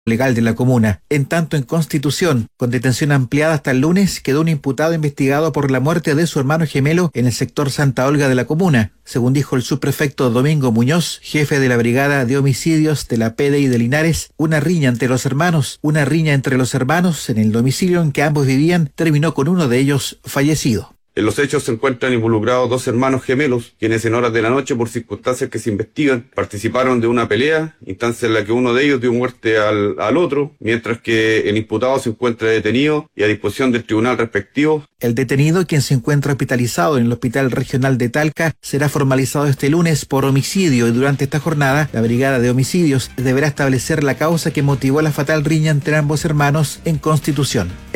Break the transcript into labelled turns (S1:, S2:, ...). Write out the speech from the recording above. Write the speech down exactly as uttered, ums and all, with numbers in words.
S1: legal de la comuna. En tanto, en Constitución, con detención ampliada hasta el lunes, quedó un imputado investigado por la muerte de su hermano gemelo en el sector Santa Olga de la comuna. Según dijo el subprefecto Domingo Muñoz, jefe de la Brigada de Homicidios de la P D I de Linares, una riña entre los hermanos, una riña entre los hermanos en el domicilio en que ambos vivían terminó con uno de ellos fallecido.
S2: En los hechos se encuentran involucrados dos hermanos gemelos, quienes en horas de la noche, por circunstancias que se investigan, participaron de una pelea, instancia en la que uno de ellos dio muerte al, al otro, mientras que el imputado se encuentra detenido y a disposición del tribunal respectivo.
S1: El detenido, quien se encuentra hospitalizado en el Hospital Regional de Talca, será formalizado este lunes por homicidio y durante esta jornada, la Brigada de Homicidios deberá establecer la causa que motivó la fatal riña entre ambos hermanos en Constitución.